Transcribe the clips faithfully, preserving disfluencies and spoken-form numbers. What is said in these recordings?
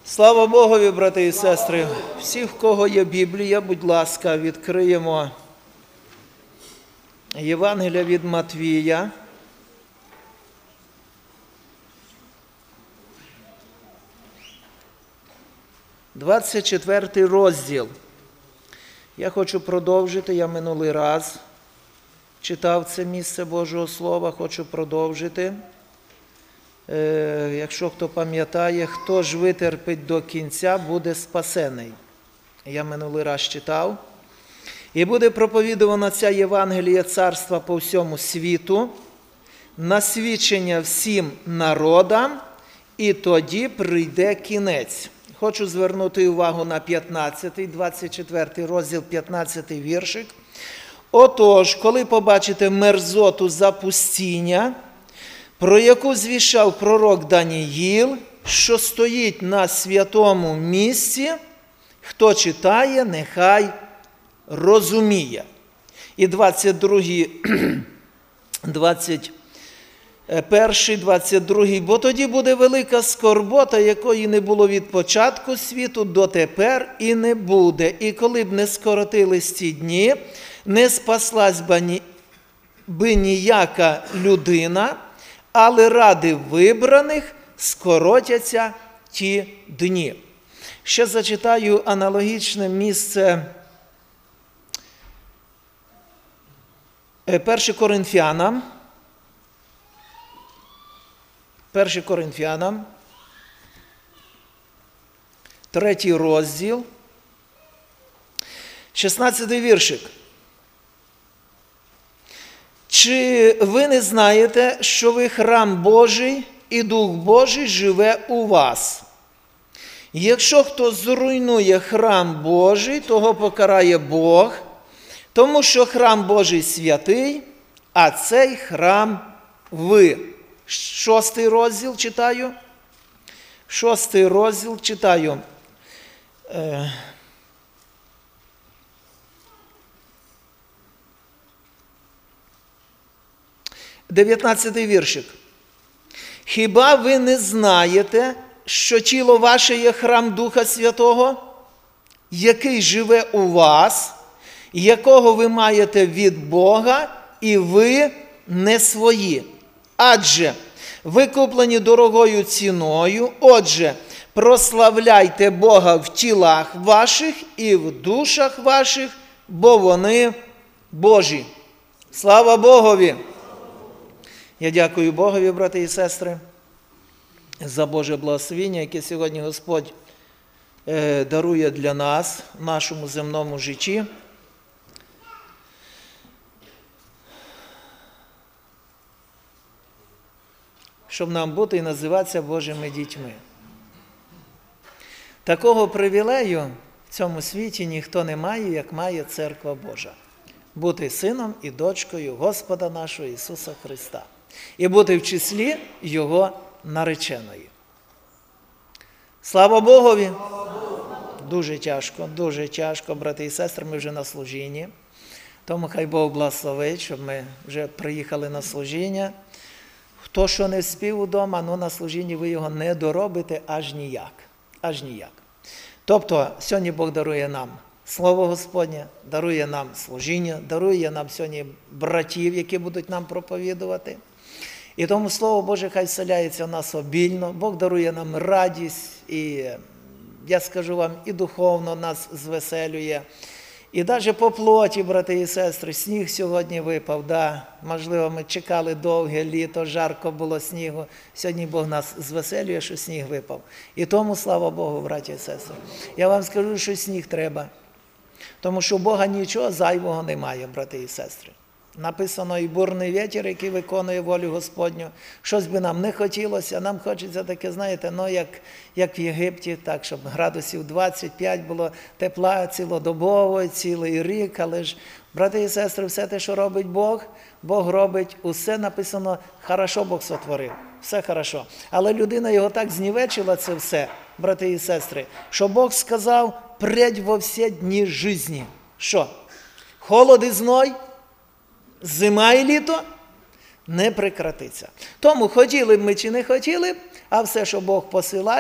Слава Богові, брати і сестри! Всі, в кого є Біблія, будь ласка, відкриємо Євангелія від Матвія. двадцять четвертий розділ. Я хочу продовжити, я минулий раз читав це місце Божого Слова, хочу продовжити. Е, якщо хто пам'ятає, хто ж витерпить до кінця, буде спасений. Я минулий раз читав. І буде проповідувана ця Євангелія Царства по всьому світу, на свідчення всім народам, і тоді прийде кінець. Хочу звернути увагу на п'ятнадцятий, двадцять четвертий розділ, п'ятнадцятий віршик. Отож, коли побачите мерзоту запустіння, про яку звіщав пророк Даніїл, що стоїть на святому місці, хто читає, нехай розуміє. І двадцять другий, двадцять перший, двадцять другий, бо тоді буде велика скорбота, якої не було від початку світу дотепер і не буде. І коли б не скоротились ці дні, не спаслась би ніяка людина, але ради вибраних скоротяться ті дні. Ще зачитаю аналогічне місце перше Коринфянам. перше Коринфянам, третій розділ, шістнадцятий віршик. Чи ви не знаєте, що ви храм Божий, і Дух Божий живе у вас? Якщо хто зруйнує храм Божий, того покарає Бог, тому що храм Божий святий, а цей храм ви. Шостий розділ читаю. Шостий розділ читаю. Дев'ятнадцятий віршик. Хіба ви не знаєте, що тіло ваше є храм Духа Святого, який живе у вас, якого ви маєте від Бога, і ви не свої? Адже ви куплені дорогою ціною, отже, прославляйте Бога в тілах ваших і в душах ваших, бо вони Божі. Слава Богові! Я дякую Богові, брати і сестри, за Боже благословення, яке сьогодні Господь е, дарує для нас в нашому земному житті. Щоб нам бути і називатися Божими дітьми. Такого привілею в цьому світі ніхто не має, як має Церква Божа. Бути сином і дочкою Господа нашого Ісуса Христа. І бути в числі Його нареченої. Слава Богові! Дуже тяжко, дуже тяжко, брати і сестри, ми вже на служінні. Тому хай Бог благословить, щоб ми вже приїхали на служіння. Хто що не спів удома, ну на служінні ви його не доробите аж ніяк. Аж ніяк. Тобто, сьогодні Бог дарує нам Слово Господнє, дарує нам служіння, дарує нам сьогодні братів, які будуть нам проповідувати. І тому Слово Боже хай вселяється в нас обільно. Бог дарує нам радість і, я скажу вам, і духовно нас звеселює. І навіть по плоті, брати і сестри, сніг сьогодні випав, да? Можливо, ми чекали довге літо, жарко було снігу. Сьогодні Бог нас звеселює, що сніг випав. І тому, слава Богу, браті і сестри. Я вам скажу, що сніг треба. Тому що у Бога нічого зайвого немає, брати і сестри. Написано, і бурний вітер, який виконує волю Господню. Щось би нам не хотілося, нам хочеться таке, знаєте, ну як, як в Єгипті, так, щоб градусів двадцять п'ять було тепла цілодобово, цілий рік. Але ж, брати і сестри, все те, що робить Бог, Бог робить, усе написано, хорошо Бог сотворив, все хорошо. Але людина його так знівечила, це все, брати і сестри, що Бог сказав, прядь во всі дні житті. Що? Холод і зной? Зима і літо не прекратиться. Тому хотіли б ми чи не хотіли б, а все, що Бог посилає,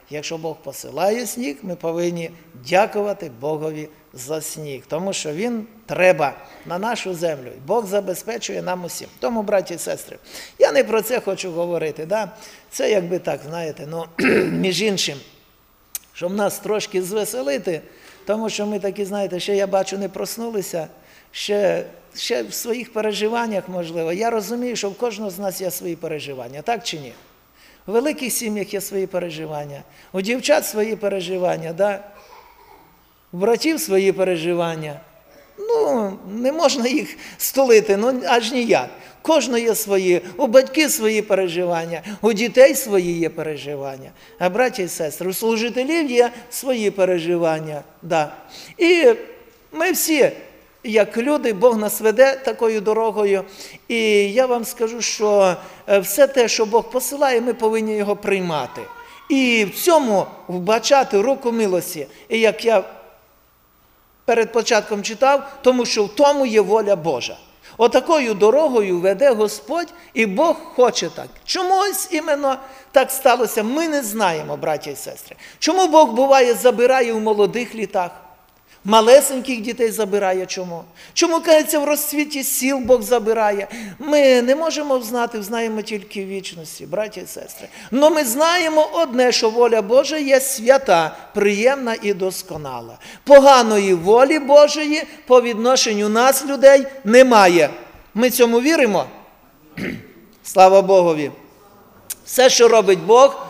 Якщо Бог посилає сніг, ми повинні дякувати Богові за сніг, тому що він треба на нашу землю. Бог забезпечує нам усім. Тому, браті і сестри, я не про це хочу говорити. Да? Це якби так, знаєте, ну, між іншим, щоб нас трошки звеселити, тому що ми такі, знаєте, ще, я бачу, не проснулися, ще, ще в своїх переживаннях, можливо. Я розумію, що в кожного з нас є свої переживання, так чи ні? У великих сім'ях є свої переживання, у дівчат свої переживання, да? У братів свої переживання. Ну, не можна їх стулити, ну аж ніяк. У кожного є свої, у батьків свої переживання, у дітей свої є переживання. А браті і сестри, у служителів є свої переживання. Да. І ми всі, як люди, Бог нас веде такою дорогою. І я вам скажу, що все те, що Бог посилає, ми повинні його приймати. І в цьому вбачати руку милості. І як я перед початком читав, тому що в тому є воля Божа. Отакою дорогою веде Господь, і Бог хоче так. Чомусь іменно так сталося, ми не знаємо, браті і сестри. Чому Бог, буває, забирає у молодих літах? Малесеньких дітей забирає чому? Чому, кажеться, в розцвіті сіл Бог забирає? Ми не можемо знати, знаємо тільки в вічності, браті і сестри. Но ми знаємо одне, що воля Божа є свята, приємна і досконала. Поганої волі Божої по відношенню нас, людей, немає. Ми цьому віримо? Слава Богові! Все, що робить Бог,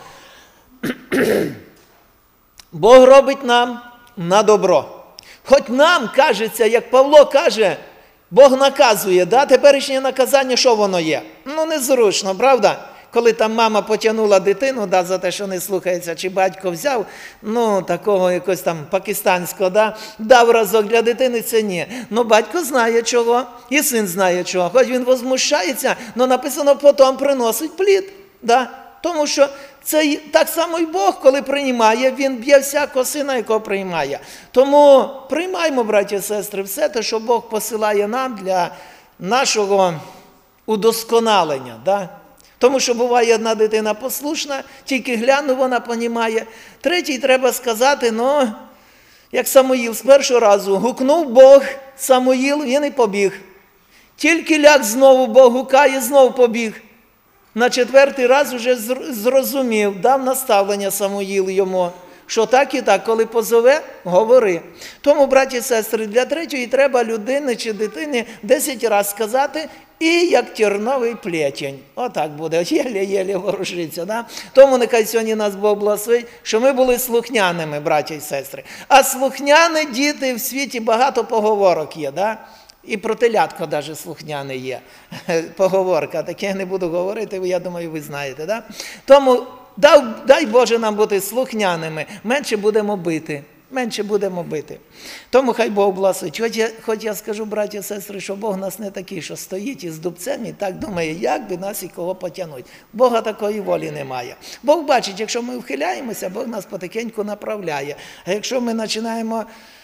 Бог робить нам на добро. Хоч нам кажеться, як Павло каже, Бог наказує, да? Теперішнє наказання, що воно є? Ну, незручно, правда? Коли там мама потягнула дитину, да, за те, що не слухається, чи батько взяв, ну, такого якогось там пакистанського, да, дав разок для дитини, це ні. Ну, батько знає чого, і син знає чого. Хоч він возмущається, але написано, потім приносить плід, да? Тому що це так само і Бог, коли приймає, він б'є всякого сина, якого приймає. Тому приймаймо, браті і сестри, все те, що Бог посилає нам для нашого удосконалення. Да? Тому що буває одна дитина послушна, тільки гляну, вона понімає. Третій треба сказати, ну, як Самуїл з першого разу гукнув Бог, Самуїл, він і побіг. Тільки ляг знову Бог гукає, знову побіг. На четвертий раз вже зрозумів, дав наставлення Самуїл йому, що так і так, коли позове, говори. Тому, браті і сестри, для третьої треба людини чи дитини десять разів сказати, і як терновий плетень. Отак буде, єле-єле ворушиться. Да? Тому нехай сьогодні нас Бог благословить, що ми були слухняними, браті і сестри. А слухняні діти в світі багато поговорок є, да? І про телятко навіть слухняне є, поговорка, таке я не буду говорити, я думаю, ви знаєте. Да? Тому дай, дай Боже нам бути слухняними, менше будемо бити, менше будемо бити. Тому хай Бог благословить. Хоч я, хоч я скажу, браті і сестри, що Бог нас не такий, що стоїть із дубцем і так думає, як би нас і кого потягнуть. Бога такої волі немає. Бог бачить, якщо ми вхиляємося, Бог нас потихеньку направляє. А якщо ми починаємо...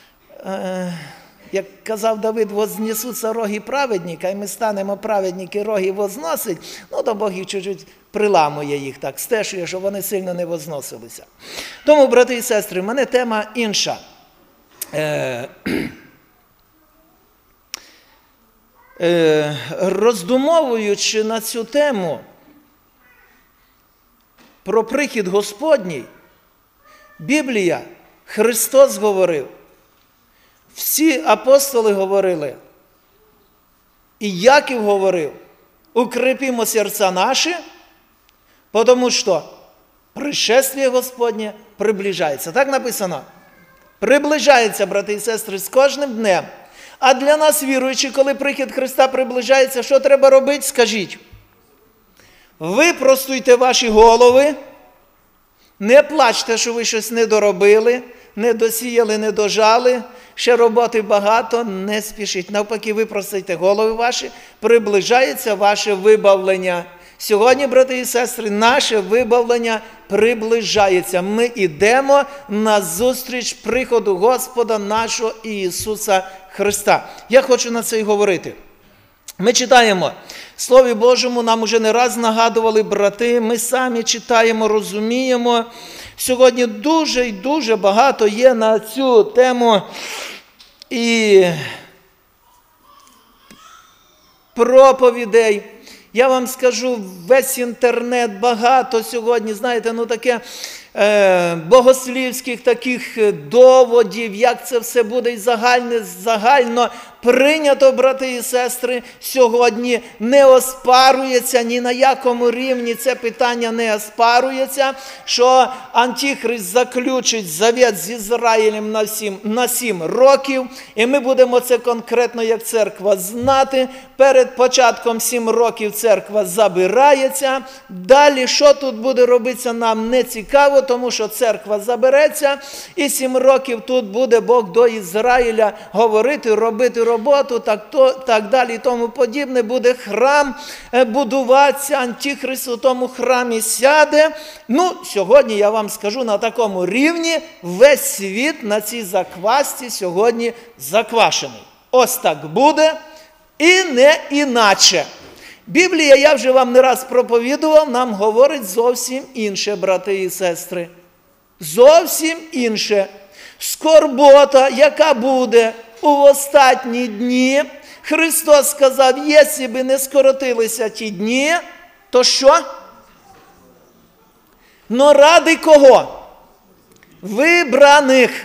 Е- Як казав Давид, вознесуться роги праведника, і ми станемо праведники, роги возносить, ну, то Бог їх чуть-чуть приламує їх так, стешує, щоб вони сильно не возносилися. Тому, брати і сестри, в мене тема інша. Е, е, роздумовуючи на цю тему про прихід Господній, Біблія, Христос говорив, всі апостоли говорили, і Яків говорив, укрепімо серця наші, тому що пришествие Господнє приближається. Так написано? Приближається, брати і сестри, з кожним днем. А для нас, віруючи, коли прихід Христа приближається, що треба робити? Скажіть. Випростуйте ваші голови, не плачте, що ви щось не доробили, не досіяли, не дожали, ще роботи багато, не спішіть. Навпаки, випростуйте голови ваші, приближається ваше вибавлення. Сьогодні, брати і сестри, наше вибавлення приближається. Ми йдемо на зустріч приходу Господа нашого Ісуса Христа. Я хочу на це й говорити. Ми читаємо, в Слові Божому нам уже не раз нагадували брати, ми самі читаємо, розуміємо, Сьогодні дуже і дуже багато є на цю тему і проповідей. Я вам скажу, весь інтернет багато сьогодні, знаєте, ну таке е, богослівських таких доводів, як це все буде і загальне, загально прийнято, брати і сестри, сьогодні не оспарюється ні на якому рівні, це питання не оспарюється, що Антихрист заключить завіт з Ізраїлем на сім, на сім років, і ми будемо це конкретно як церква знати. Перед початком сім років церква забирається. Далі, що тут буде робитися, нам не цікаво, тому що церква забереться, і сім років тут буде Бог до Ізраїля говорити, робити роботу. роботу, так, то, так далі і тому подібне, буде храм будуватися, Антихрист у тому храмі сяде. Ну, сьогодні я вам скажу, на такому рівні весь світ на цій заквасці сьогодні заквашений. Ось так буде і не іначе. Біблія, я вже вам не раз проповідував, нам говорить зовсім інше, брати і сестри. Зовсім інше. Скорбота, яка буде у останні дні, Христос сказав, якщо б не скоротилися ті дні, то що? Но ради кого? Вибраних.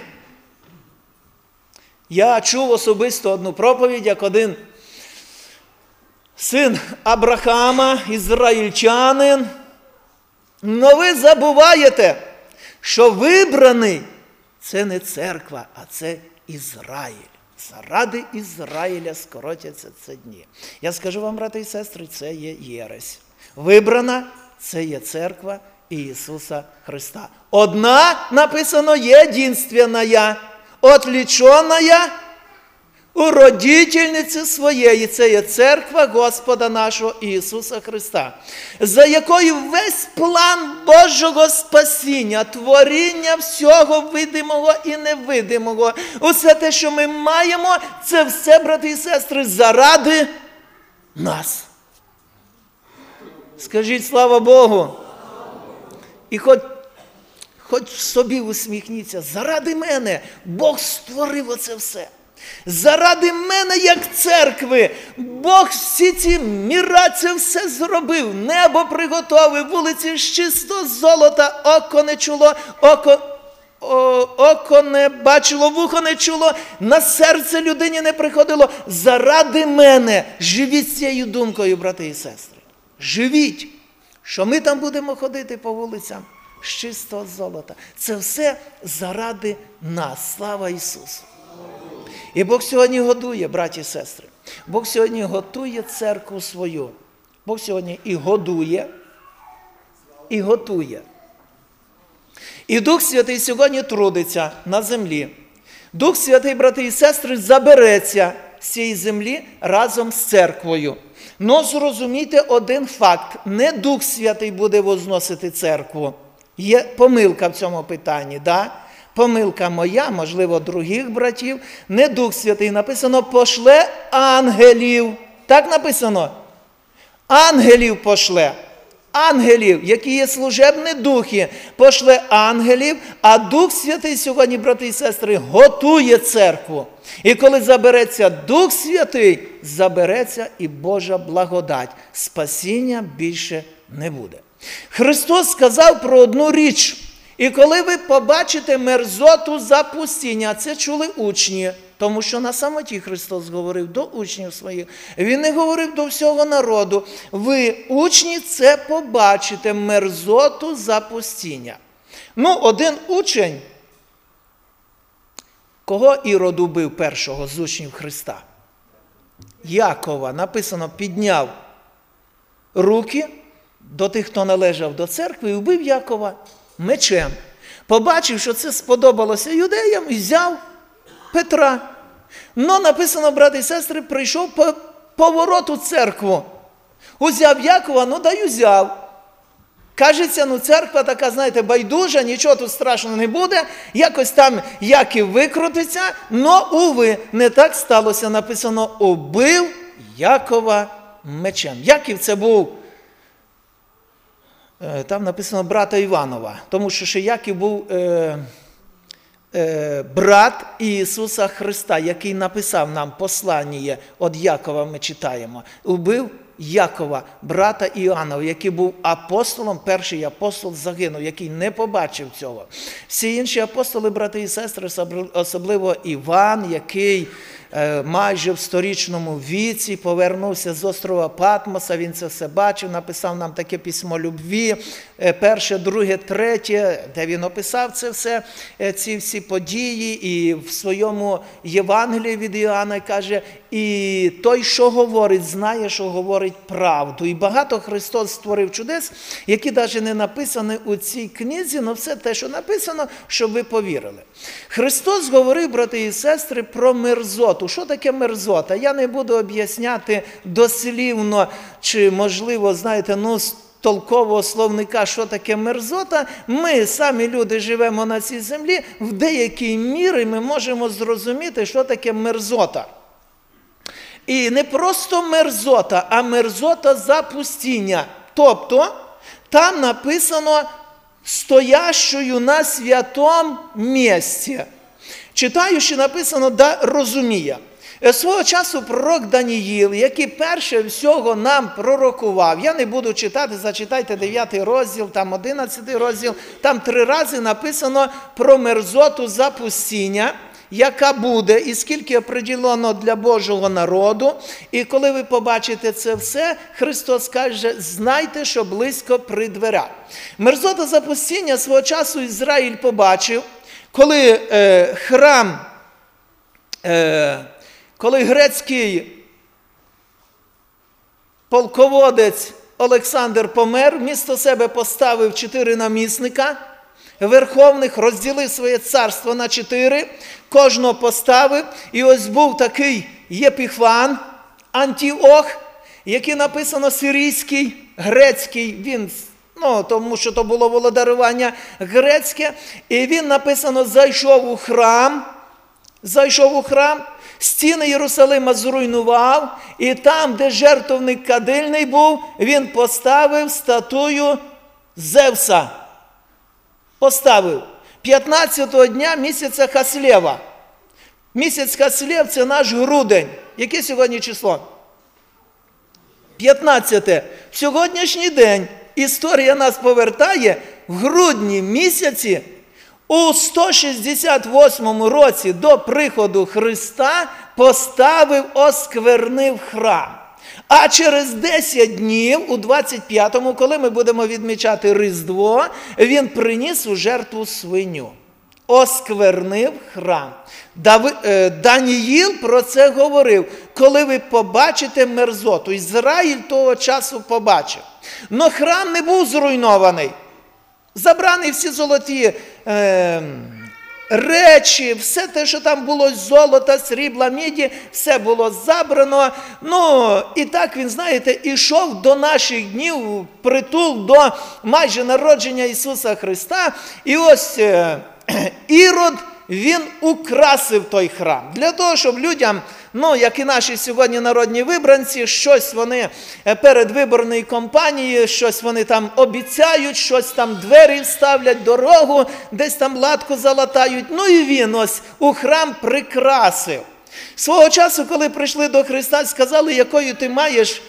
Я чув особисто одну проповідь, як один син Абрахама, ізраїльчанин. Но ви забуваєте, що вибраний – це не церква, а це Ізраїль. Заради Ізраїля скоротяться ці дні. Я скажу вам, брати і сестри, це є єресь. Вибрана – це є церква Ісуса Христа. Одна, написано, єдинственная, отліченая у родительниці своєї. Це є церква Господа нашого Ісуса Христа, за якою весь план Божого спасіння, творіння всього видимого і невидимого, усе те, що ми маємо, це все, брати і сестри, заради нас. Скажіть, слава Богу. І хоч, хоч в собі усміхніться, заради мене Бог створив оце все. Заради мене, як церкви, Бог всі ці міра, це все зробив. Небо приготовив, вулиці з чистого золота, око не чуло, око, о, око не бачило, вухо не чуло, на серце людині не приходило. Заради мене живіть цією думкою, брати і сестри. Живіть, що ми там будемо ходити по вулицям з чистого золота. Це все заради нас. Слава Ісусу! І Бог сьогодні годує, браті і сестри. Бог сьогодні готує церкву свою. Бог сьогодні і годує, і готує. І Дух Святий сьогодні трудиться на землі. Дух Святий, брати і сестри, забереться з цієї землі разом з церквою. Но зрозумійте один факт. Не Дух Святий буде возносити церкву. Є помилка в цьому питанні, да? Помилка моя, можливо, других братів. Не Дух Святий, написано, пошле ангелів. Так написано? Ангелів пошле. Ангелів, які є служебні духи, пошле ангелів, а Дух Святий сьогодні, брати і сестри, готує церкву. І коли забереться Дух Святий, забереться і Божа благодать. Спасіння більше не буде. Христос сказав про одну річ. І коли ви побачите мерзоту запустіння, це чули учні, тому що на самоті Христос говорив до учнів своїх, Він не говорив до всього народу. Ви, учні, це побачите, мерзоту запустіння. Ну, один учень, кого Ірод убив першого з учнів Христа? Якова, написано, підняв руки до тих, хто належав до церкви, і вбив Якова мечем. Побачив, що це сподобалося юдеям, і взяв Петра. Но написано, брати і сестри, прийшов по повороту церкву. Узяв Якова, ну да й узяв. Кажеться, ну церква така, знаєте, байдужа, нічого тут страшного не буде. Якось там Яків викрутиться, но, уви, не так сталося. Написано, убив Якова мечем. Яків це був там написано брата Іванова, тому що ще Яків був е, е, брат Ісуса Христа, який написав нам послання від Якова, ми читаємо. Убив Якова, брата Іоаннова, який був апостолом, перший апостол загинув, який не побачив цього. Всі інші апостоли, брати і сестри, особливо Іван, який майже в сторічному віці повернувся з острова Патмоса, він це все бачив, написав нам таке письмо любві, перше, друге, третє, де він описав це все, ці всі події, і в своєму Євангелії від Іоанна каже, і той, що говорить, знає, що говорить правду. І багато Христос створив чудес, які навіть не написані у цій книзі, але все те, що написано, щоб ви повірили. Христос говорив, брати і сестри, про мерзоту. Що таке мерзота? Я не буду об'ясняти дослівно, чи, можливо, знаєте, ну, з толкового словника, що таке мерзота. Ми, самі люди, живемо на цій землі, в деякій мірі ми можемо зрозуміти, що таке мерзота. І не просто мерзота, а мерзота запустіння. Тобто, там написано «стоящою на святом місці». Читаючи, написано «да розуміє». Свого часу пророк Даніїл, який перше всього нам пророкував, я не буду читати, зачитайте дев'ятий розділ, там одинадцятий розділ, там три рази написано про мерзоту запустіння, яка буде, і скільки определено для Божого народу. І коли ви побачите це все, Христос каже, знайте, що близько при дверях. Мерзота запустіння свого часу Ізраїль побачив, коли е, храм, е, коли грецький полководець Олександр помер, вмісто себе поставив чотири намісника верховних, розділив своє царство на чотири, кожного поставив, і ось був такий Єпіфан, Антіох, який написано сирійський, грецький, він, ну, тому що то було володарювання грецьке, і він, написано, зайшов у храм, зайшов у храм, стіни Єрусалима зруйнував, і там, де жертовник кадильний був, він поставив статую Зевса. Поставив п'ятнадцятого дня місяця Хаслєва. Місяць Хаслєв – це наш грудень. Яке сьогодні число? п'ятнадцяте. В сьогоднішній день історія нас повертає в грудні місяці у сто шістдесят восьмому році до приходу Христа поставив, осквернив храм. А через десять днів, у двадцять п'ятому, коли ми будемо відмічати Різдво, він приніс у жертву свиню. Осквернив храм. Дави, е, Даніїл про це говорив. Коли ви побачите мерзоту, Ізраїль того часу побачив. Но храм не був зруйнований. Забрані всі золоті е, речі, все те, що там було з золота, срібла, міді, все було забрано. Ну, і так він, знаєте, ішов до наших днів, притул до майже народження Ісуса Христа. І ось е, Ірод, він украсив той храм. Для того, щоб людям, ну, як і наші сьогодні народні вибранці, щось вони перед виборною кампанією, щось вони там обіцяють, щось там двері вставлять, дорогу, десь там латку залатають. Ну і він ось у храм прикрасив. Свого часу, коли прийшли до Христа, сказали, якою ти маєш,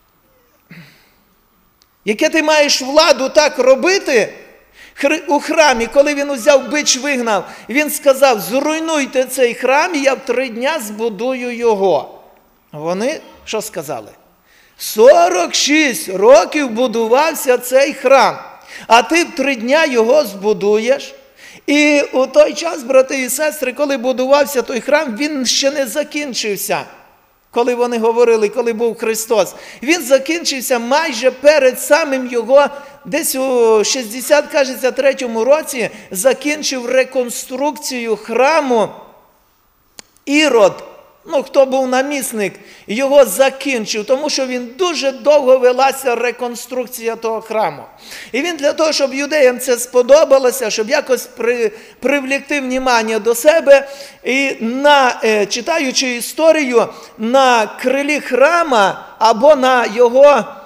яке ти маєш владу так робити, у храмі, коли він узяв бич, вигнав, він сказав, зруйнуйте цей храм, і я в три дня збудую його. Вони що сказали? сорок шість років будувався цей храм, а ти в три дня його збудуєш. І у той час, брати і сестри, коли будувався той храм, він ще не закінчився. Коли вони говорили, коли був Христос. Він закінчився майже перед самим його, десь у шістдесят, кажеться, третьому році, закінчив реконструкцію храму Ірод. Ну, хто був намісник, його закінчив, тому що він дуже довго велася реконструкція того храму. І він для того, щоб юдеям це сподобалося, щоб якось при, привлекти внимання до себе, і на, е, читаючи історію, на крилі храма або на його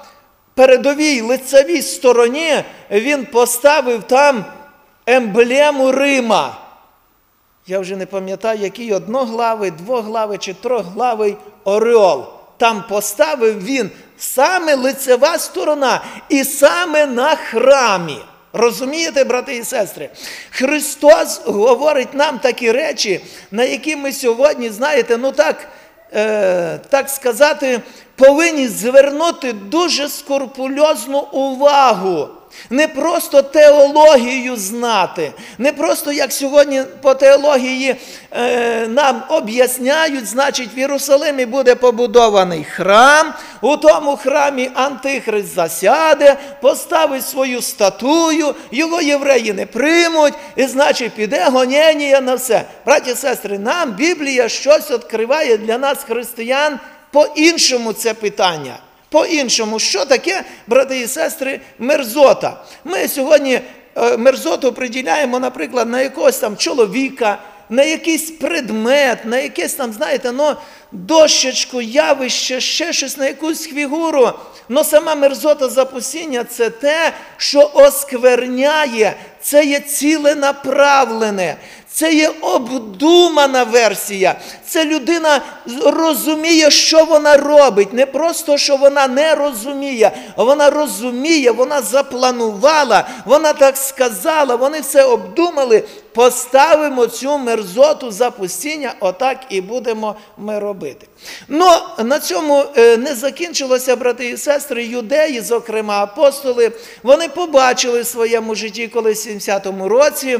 передовій лицевій стороні він поставив там емблему Рима. Я вже не пам'ятаю, який одноглавий, двоглавий чи трьохглавий орел. Там поставив він саме лицева сторона і саме на храмі. Розумієте, брати і сестри? Христос говорить нам такі речі, на які ми сьогодні, знаєте, ну так, е, так сказати, повинні звернути дуже скрупульозну увагу. Не просто теологію знати, не просто, як сьогодні по теології е, нам об'ясняють, значить, в Єрусалимі буде побудований храм, у тому храмі Антихрист засяде, поставить свою статую, його євреї не приймуть, і, значить, піде гоніння на все. Браті і сестри, нам Біблія щось відкриває для нас, християн, по-іншому це питання. По-іншому, що таке, брати і сестри, мерзота? Ми сьогодні е, мерзоту приділяємо, наприклад, на якогось там чоловіка, на якийсь предмет, на якесь там, знаєте, ну, дощечку, явище, ще щось, на якусь фігуру. Но сама мерзота запустіння – це те, що оскверняє, це є ціленаправлене, це є обдумана версія. Це людина розуміє, що вона робить. Не просто, що вона не розуміє, а вона розуміє, вона запланувала, вона так сказала, вони все обдумали. Поставимо цю мерзоту запустіння, отак і будемо ми робити. Ну, на цьому не закінчилося, брати і сестри, юдеї, зокрема апостоли, вони побачили в своєму житті, коли в сімдесятому році,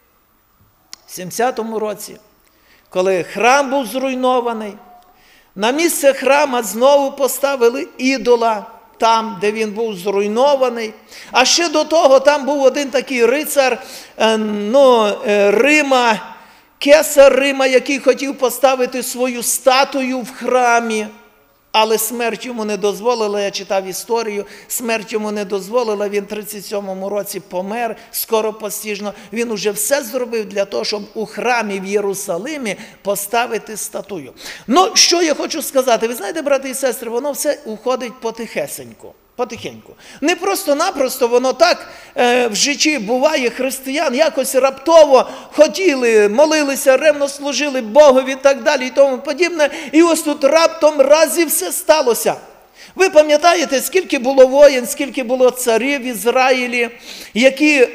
в сімдесятому році, коли храм був зруйнований, на місце храма знову поставили ідола, там, де він був зруйнований. А ще до того там був один такий рицар, ну, Рима, кесар Рима, який хотів поставити свою статую в храмі. Але смерть йому не дозволила, я читав історію, смерть йому не дозволила, він в тридцять сьомому році помер, скоропостіжно. Він уже все зробив для того, щоб у храмі в Єрусалимі поставити статую. Ну, що я хочу сказати, ви знаєте, брати і сестри, воно все уходить потихесеньку. Потихеньку. Не просто-напросто воно так е, в житті буває християн, якось раптово хотіли, молилися, ревно служили Богові і так далі і тому подібне. І ось тут раптом раз і все сталося. Ви пам'ятаєте, скільки було воїн, скільки було царів в Ізраїлі, які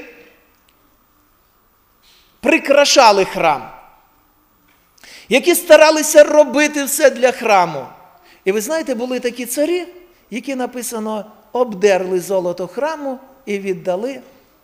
прикрашали храм, які старалися робити все для храму. І ви знаєте, були такі царі, які, написано, обдерли золото храму і віддали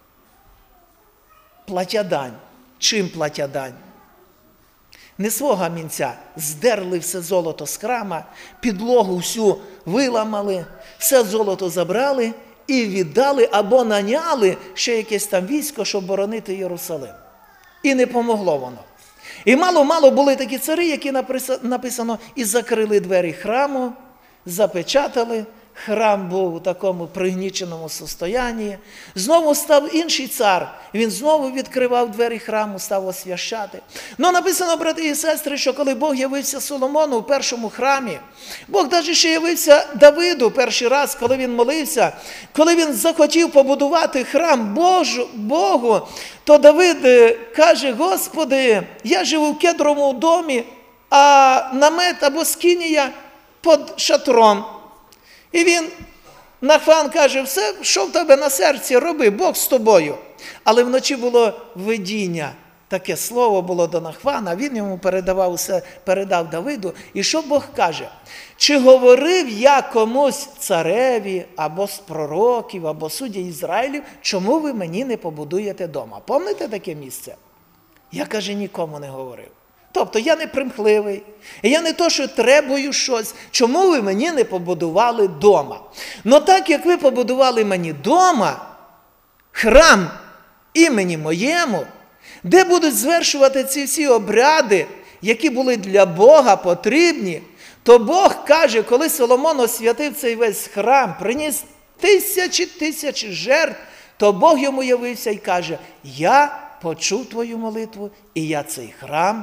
платядань. Чим платядань? Не свого гамінця. Здерли все золото з храма, підлогу всю виламали, все золото забрали і віддали або наняли ще якесь там військо, щоб боронити Єрусалим. І не помогло воно. І мало-мало були такі цари, які, написано, і закрили двері храму, запечатали, храм був у такому пригніченому состоянні. Знову став інший цар, він знову відкривав двері храму, став освящати. Ну, написано, брати і сестри, що коли Бог явився Соломону у першому храмі, Бог навіть ще явився Давиду перший раз, коли він молився, коли він захотів побудувати храм Божу, Богу, то Давид каже: Господи, я живу в кедровому домі, а намет або скинія під шатром. І він, Нахван, каже: все, що в тебе на серці, роби, Бог з тобою. Але вночі було видіння, таке слово було до Нахвана, він йому передавав усе, передав Давиду. І що Бог каже? Чи говорив я комусь цареві, або з пророків, або судді Ізраїлів, чому ви мені не побудуєте дома? Пам'ятаєте таке місце? Я, каже, нікому не говорив. Тобто я не примхливий, я не то, що требую щось. Чому ви мені не побудували дома? Но так, як ви побудували мені дома, храм імені моєму, де будуть звершувати ці всі обряди, які були для Бога потрібні, то Бог каже, коли Соломон освятив цей весь храм, приніс тисячі тисячі жертв, то Бог йому явився і каже: я почув твою молитву, і я цей храм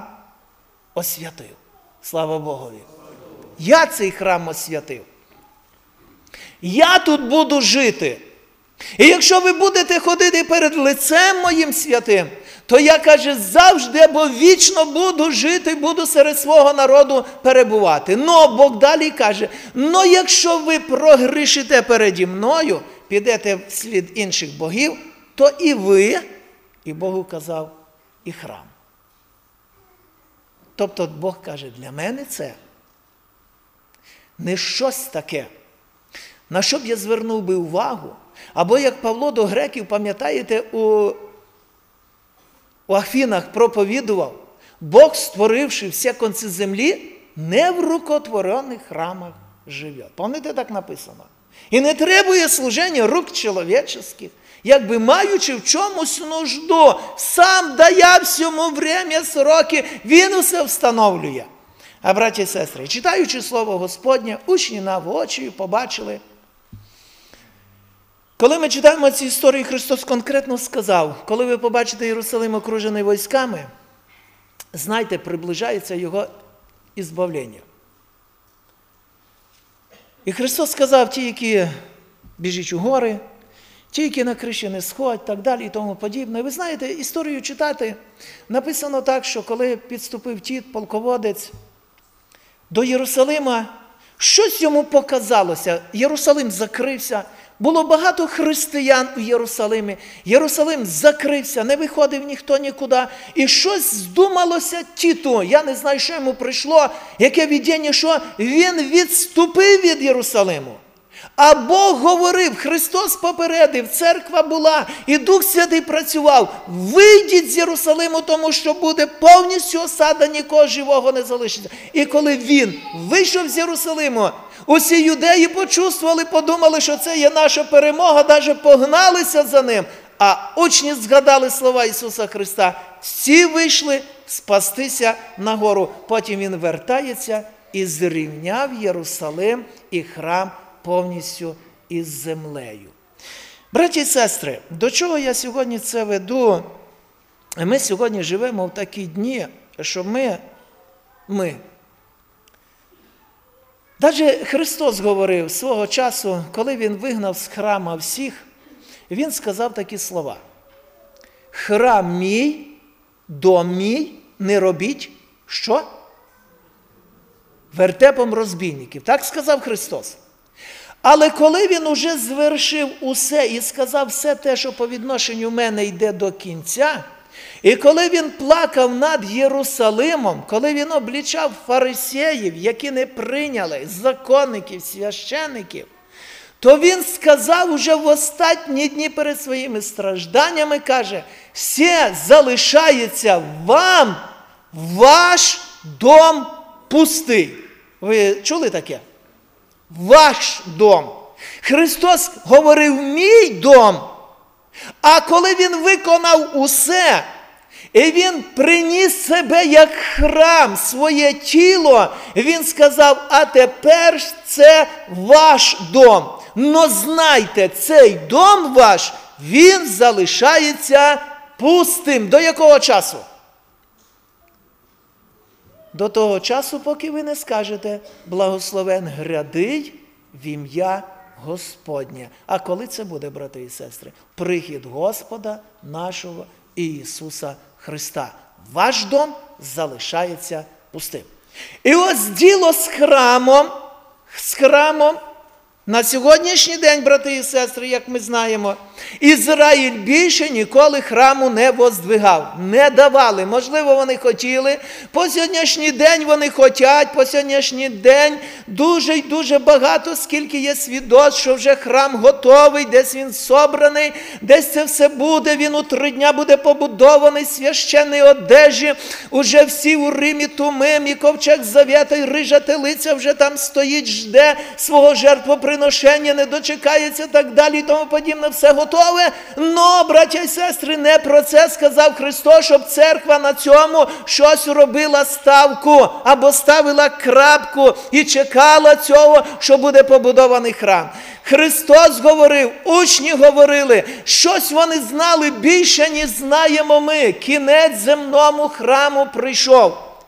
освятив. Слава Богові! Я цей храм освятив. Я тут буду жити. І якщо ви будете ходити перед лицем моїм святим, то я, каже, завжди або вічно буду жити, буду серед свого народу перебувати. Но Бог далі каже, но якщо ви прогрішите переді мною, підете вслід інших богів, то і ви, і Бог указав, і храм. Тобто Бог каже, для мене це не щось таке, на що б я звернув би увагу, або як Павло до греків, пам'ятаєте, у, у Афінах проповідував, Бог, створивши всі конці землі, не в рукотворених храмах живе. Пам'ятаєте, так написано? І не требує служення рук чоловічих, якби маючи в чомусь нужду, сам дає всьому время, сроки, він усе встановлює. А, браті і сестри, читаючи Слово Господнє, учні навоочію побачили. Коли ми читаємо ці історії, Христос конкретно сказав, коли ви побачите Єрусалим окружений військами, знайте, приближається його ізбавлення. І Христос сказав, ті, які біжать у гори, ті, які на криші не сходять, так далі і тому подібне. Ви знаєте, історію читати, написано так, що коли підступив Тіт, полководець, до Єрусалима, щось йому показалося. Єрусалим закрився. Було багато християн у Єрусалимі. Єрусалим закрився, не виходив ніхто нікуди. І щось здумалося Тіту. Я не знаю, що йому прийшло, яке видіння, що він відступив від Єрусалиму. А Бог говорив, Христос попередив, церква була, і Дух Святий працював. Вийдіть з Єрусалиму, тому що буде повністю осада, нікого живого не залишиться. І коли він вийшов з Єрусалиму, усі юдеї почувствували, подумали, що це є наша перемога, навіть погналися за ним. А учні згадали слова Ісуса Христа. Всі вийшли спастися на гору. Потім він вертається і зрівняв Єрусалим і храм повністю із землею. Браті і сестри, до чого я сьогодні це веду? Ми сьогодні живемо в такі дні, що ми, ми, навіть Христос говорив свого часу, коли Він вигнав з храма всіх, Він сказав такі слова. Храм мій, дом мій, не робіть, що? Вертепом розбійників. Так сказав Христос. Але коли Він уже звершив усе і сказав все те, що по відношенню мене йде до кінця, і коли Він плакав над Єрусалимом, коли Він облічав фарисеїв, які не прийняли, законників, священиків, то Він сказав уже в останні дні перед своїми стражданнями, каже, «Все залишається вам, ваш дом пустий». Ви чули таке? Ваш дом. Христос говорив мій дом, а коли Він виконав усе, і Він приніс себе як храм, своє тіло, Він сказав, а тепер це ваш дом. Но знайте, цей дом ваш, він залишається пустим. До якого часу? До того часу, поки ви не скажете, благословен грядий в ім'я Господнє. А коли це буде, брати і сестри? Прихід Господа нашого Ісуса Христа. Ваш дом залишається пустим. І ось діло з храмом, з храмом, на сьогоднішній день, брати і сестри, як ми знаємо, Ізраїль більше ніколи храму не воздвигав, не давали. Можливо, вони хотіли, по сьогоднішній день вони хочуть, по сьогоднішній день дуже й дуже багато, скільки є свідоцтв, що вже храм готовий, десь він собраний, десь це все буде, він у три дня буде побудований, священні одежі, уже всі у Римі Тумим, і ковчег Завета, і рижа телиця вже там стоїть, жде свого жертвоприношення, не дочекається, так далі, і тому подібне, все готове. Но, браття і сестри, не про це сказав Христос, щоб церква на цьому щось робила ставку, або ставила крапку і чекала цього, що буде побудований храм. Христос говорив, учні говорили, щось вони знали більше, ніж знаємо ми. Кінець земному храму прийшов.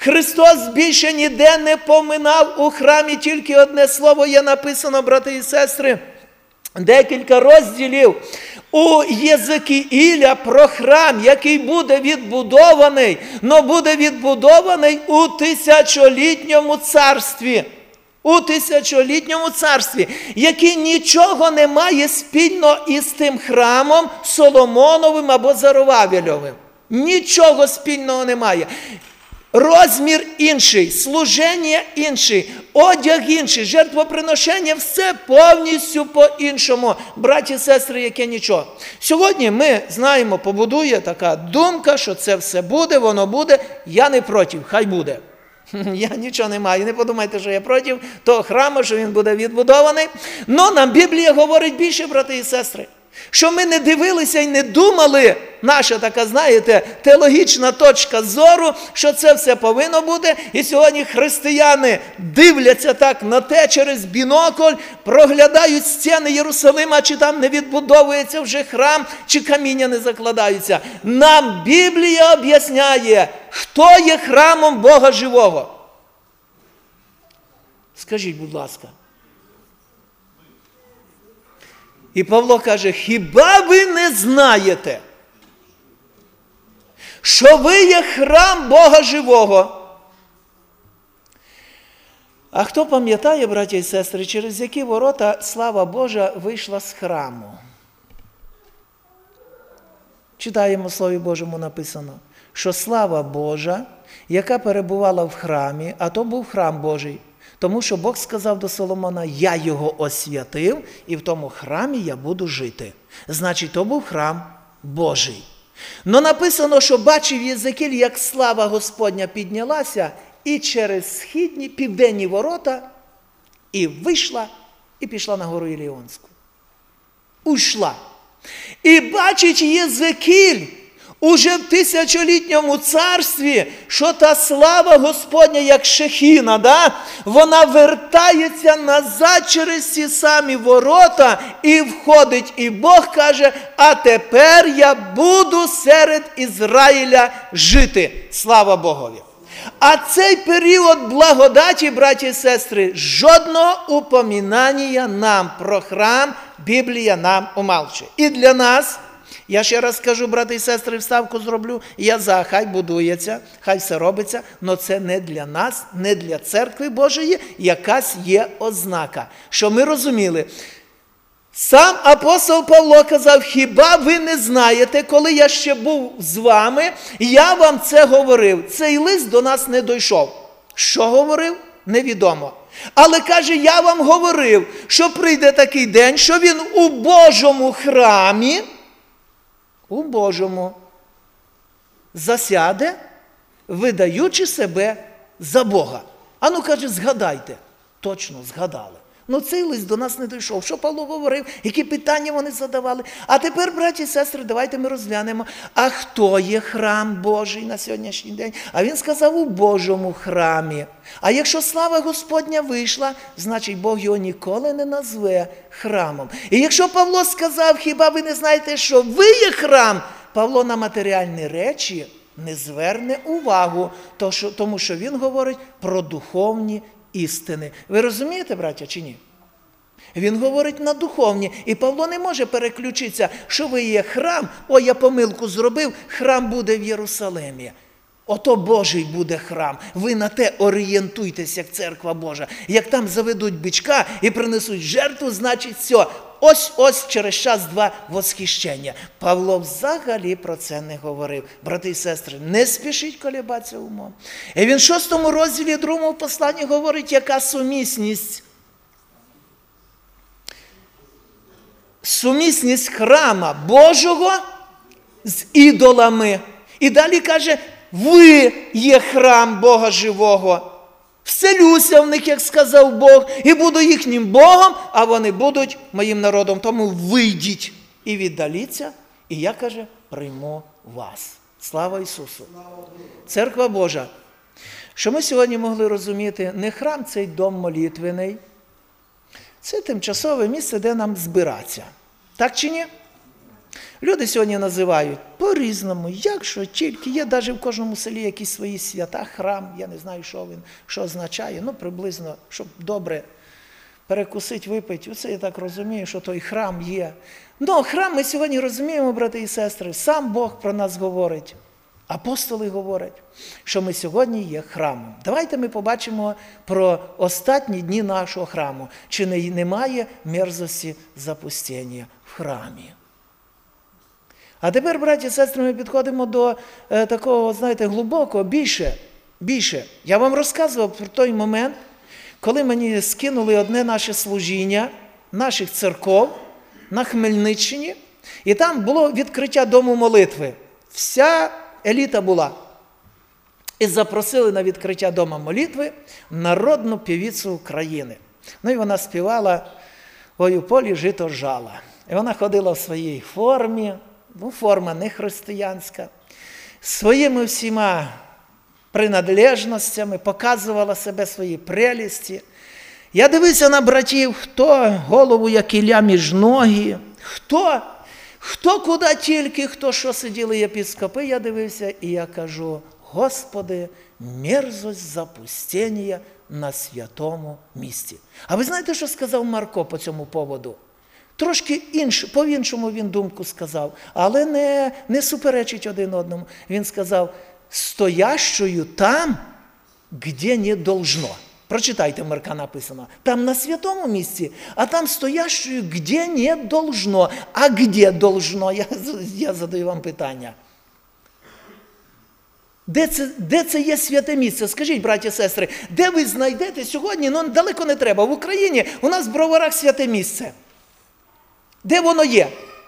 Христос більше ніде не поминав у храмі, тільки одне слово є написано, брати і сестри, декілька розділів у Єзекіїля про храм, який буде відбудований, но буде відбудований у тисячолітньому царстві. У тисячолітньому царстві, який нічого не має спільно із тим храмом Соломоновим або Зоровавелевим. Нічого спільного немає. Розмір інший, служення інший, одяг інший, жертвоприношення – все повністю по-іншому. Браті і сестри, яке нічого. Сьогодні ми знаємо, побудує така думка, що це все буде, воно буде. Я не проти, хай буде. Я нічого не маю, не подумайте, що я проти того храму, що він буде відбудований. Но нам Біблія говорить більше, брати і сестри, що ми не дивилися і не думали, наша така, знаєте, теологічна точка зору, що це все повинно бути. І сьогодні християни дивляться так на те через бінокль, проглядають стіни Єрусалима, чи там не відбудовується вже храм, чи каміння не закладаються. Нам Біблія об'ясняє, хто є храмом Бога живого. Скажіть, будь ласка. І Павло каже, хіба ви не знаєте, що ви є храм Бога живого? А хто пам'ятає, браті і сестри, через які ворота слава Божа вийшла з храму? Читаємо в Слові Божому написано, що слава Божа, яка перебувала в храмі, а то був храм Божий, тому що Бог сказав до Соломона, я його освятив, і в тому храмі я буду жити. Значить, то був храм Божий. Но написано, що бачив Єзекіль, як слава Господня піднялася, і через східні, південні ворота, і вийшла, і пішла на гору Іліонську. Ушла. І бачить Єзекіль, уже в тисячолітньому царстві, що та слава Господня, як шехіна, да? Вона вертається назад через ці самі ворота і входить. І Бог каже, а тепер я буду серед Ізраїля жити. Слава Богові. А цей період благодаті, браті і сестри, жодного упомінання нам про храм Біблія нам умалчує. І для нас, я ще раз скажу, брати і сестри, вставку зроблю, я за, хай будується, хай все робиться, але це не для нас, не для церкви Божої, якась є ознака. Що ми розуміли, сам апостол Павло казав, хіба ви не знаєте, коли я ще був з вами, я вам це говорив. Цей лист до нас не дійшов. Що говорив? Невідомо. Але каже, я вам говорив, що прийде такий день, що він у Божому храмі, у Божому, засяде, видаючи себе за Бога. А ну, каже, згадайте. Точно, згадали. Ну, цей лист до нас не дійшов. Що Павло говорив? Які питання вони задавали? А тепер, браті і сестри, давайте ми розглянемо, а хто є храм Божий на сьогоднішній день? А він сказав, у Божому храмі. А якщо слава Господня вийшла, значить Бог його ніколи не назве храмом. І якщо Павло сказав, хіба ви не знаєте, що ви є храм, Павло на матеріальні речі не зверне увагу, тому що він говорить про духовні істини. Ви розумієте, браття, чи ні? Він говорить на духовні. І Павло не може переключитися, що ви є храм, о, я помилку зробив, храм буде в Єрусалимі. Ото Божий буде храм. Ви на те орієнтуйтесь, як церква Божа. Як там заведуть бичка і принесуть жертву, значить все. Ось-ось через час-два восхищення. Павло взагалі про це не говорив. Брати і сестри, не спішіть колебатися умом. І він в шостому розділі другому посланні говорить, яка сумісність. Сумісність храма Божого з ідолами. І далі каже, ви є храм Бога живого. Вселюся в них, як сказав Бог, і буду їхнім Богом, а вони будуть моїм народом. Тому вийдіть і віддаліться, і я, каже, прийму вас. Слава Ісусу! Церква Божа. Що ми сьогодні могли розуміти, не храм цей дом молитвений, це тимчасове місце, де нам збиратися. Так чи ні? Люди сьогодні називають по-різному, як що, тільки є навіть в кожному селі якісь свої свята, храм, я не знаю, що він, що означає, ну приблизно, щоб добре перекусити, випити. Оце я так розумію, що той храм є. Ну, храм ми сьогодні розуміємо, брати і сестри, сам Бог про нас говорить. Апостоли говорять, що ми сьогодні є храмом. Давайте ми побачимо про останні дні нашого храму. Чи не, немає мерзості запустіння в храмі. А тепер, браті і сестри, ми підходимо до е, такого, знаєте, глибокого, більше, більше. Я вам розказував про той момент, коли мені скинули одне наше служіння, наших церков на Хмельниччині, і там було відкриття дому молитви. Вся еліта була. І запросили на відкриття дому молитви народну певицю України. Ну і вона співала «Ой, у полі жито жала». І вона ходила в своїй формі, ну, форма не християнська, своїми всіма принадлежностями, показувала себе свої прелісті. Я дивився на братів, хто голову, як Ілля, між ноги, хто, хто куди тільки, хто що сиділи єпископи, я дивився, і я кажу: Господи, мерзость запустіння на святому місці. А ви знаєте, що сказав Марко по цьому поводу? Трошки інш, по-іншому він думку сказав, але не, не суперечить один одному. Він сказав: стоящою там, де не должно. Прочитайте, Марка написано. Там на святому місці, а там стоящою, де не должно. А де должно? Я, я задаю вам питання. Де це, де це є святе місце? Скажіть, браті і сестри, де ви знайдете сьогодні? Ну, далеко не треба. В Україні у нас в Броварах святе місце. Де воно є?